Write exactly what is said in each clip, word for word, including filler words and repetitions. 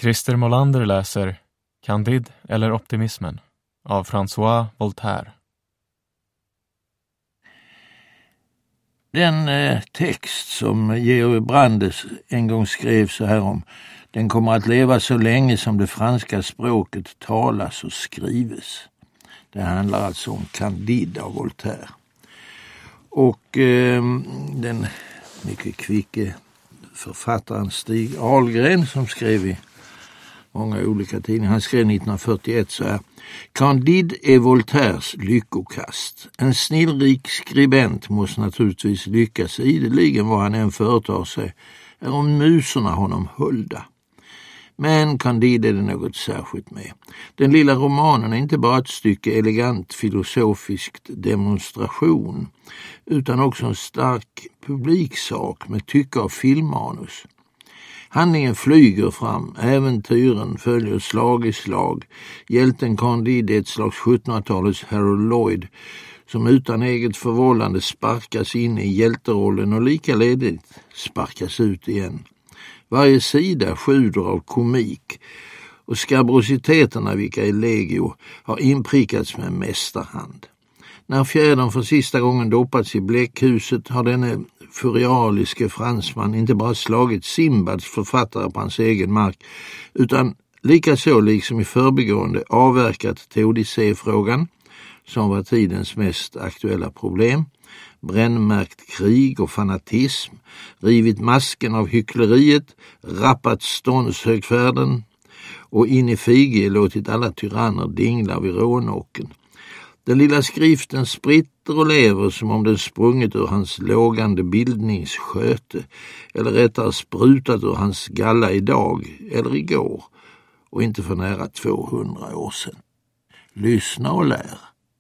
Christer Molander läser Candide eller optimismen av François Voltaire. Den eh, text som Georg Brandes en gång skrev så här om, den kommer att leva så länge som det franska språket talas och skrives. Det handlar alltså om Candide av Voltaire. Och eh, den mycket kvicke författaren Stig Ahlgren som skrev i många olika tidningar. Han skrev nittonhundrafyrtioett så här: Candide är Voltaires lyckokast. En snillrik skribent måste naturligtvis lyckas ideligen vad han än företar sig, är om musorna honom hulda. Men Candide är det något särskilt med. Den lilla romanen är inte bara ett stycke elegant filosofiskt demonstration, utan också en stark publiksak med tycke av filmmanus. Handlingen flyger fram, äventyren följer slag i slag. Hjälten Candide är ett slags sjuttonhundratalets Harold Lloyd som utan eget förvållande sparkas in i hjälterollen och lika ledigt sparkas ut igen. Varje sida sjuder av komik och skabrositeterna, vilka är legio, har inprickats med mästerhand. När fjädern för sista gången doppats i bläckhuset har denne furialiske fransman inte bara slagit Simbads författare på hans egen mark, utan likaså liksom i förbigående avverkat Teodicé-frågan, som var tidens mest aktuella problem, brännmärkt krig och fanatism, rivit masken av hyckleriet, rappat ståndshögfärden och in i fige låtit alla tyranner dingla vid rånåken. Den lilla skriften spritter och lever som om den sprungit ur hans lågande bildningssköte, eller rättare sprutat ur hans galla idag eller igår, och inte för nära tvåhundra år sedan. Lyssna och lär.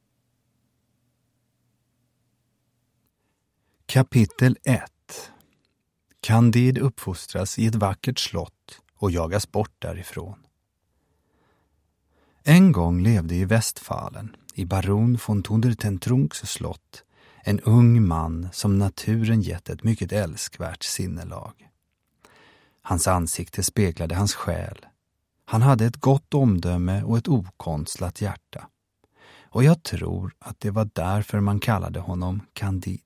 Kapitel ett. Candide uppfostras i ett vackert slott och jagas bort därifrån. En gång levde i Westfalen, i baron von Thundertentrunks slott, en ung man som naturen gett ett mycket älskvärt sinnelag. Hans ansikte speglade hans själ. Han hade ett gott omdöme och ett okonstlat hjärta. Och jag tror att det var därför man kallade honom Candide.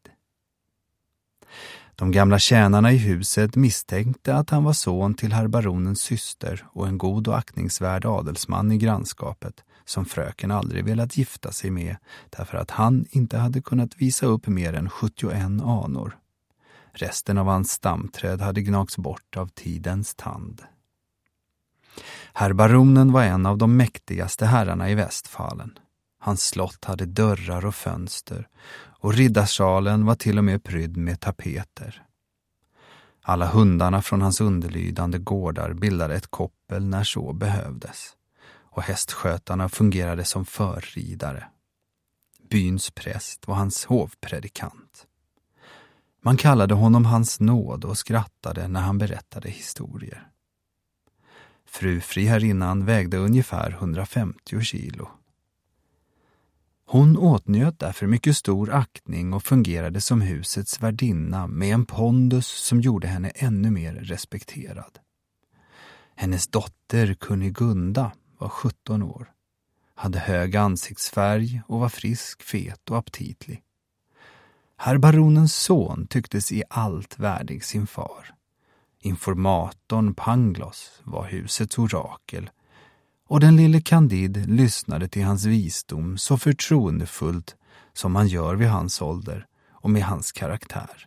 De gamla tjänarna i huset misstänkte att han var son till herr baronens syster och en god och aktningsvärd adelsman i grannskapet som fröken aldrig velat gifta sig med därför att han inte hade kunnat visa upp mer än sjuttioen anor. Resten av hans stamträd hade gnagts bort av tidens tand. Herr baronen var en av de mäktigaste herrarna i Westfalen. Hans slott hade dörrar och fönster och riddarsalen var till och med prydd med tapeter. Alla hundarna från hans underlydande gårdar bildade ett koppel när så behövdes, och hästskötarna fungerade som förridare. Byns präst var hans hovpredikant. Man kallade honom hans nåd och skrattade när han berättade historier. Fru friherrinnan vägde ungefär hundrafemtio kilo. Hon åtnjöt därför mycket stor aktning och fungerade som husets värdinna med en pondus som gjorde henne ännu mer respekterad. Hennes dotter Kunigunda var sjutton år, hade hög ansiktsfärg och var frisk, fet och aptitlig. Herr baronens son tycktes i allt värdig sin far. Informatorn Pangloss var husets orakel, och den lille Candide lyssnade till hans visdom så förtroendefullt som man gör vid hans ålder och med hans karaktär.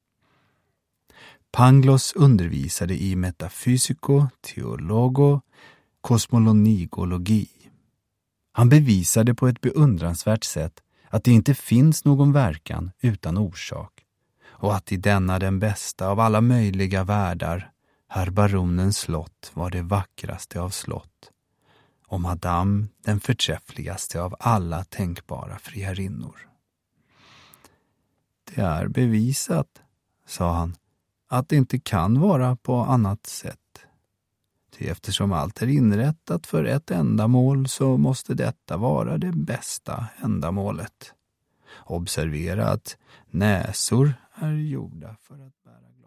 Pangloss undervisade i metafysiko, teologo, kosmolonigologi. Han bevisade på ett beundransvärt sätt att det inte finns någon verkan utan orsak, och att i denna den bästa av alla möjliga världar, herr baronens slott var det vackraste av slott, och madame den förträffligaste av alla tänkbara friherrinnor. Det är bevisat, sa han, att det inte kan vara på annat sätt. Ty eftersom allt är inrättat för ett ändamål så måste detta vara det bästa ändamålet. Observera att näsor är gjorda för att bära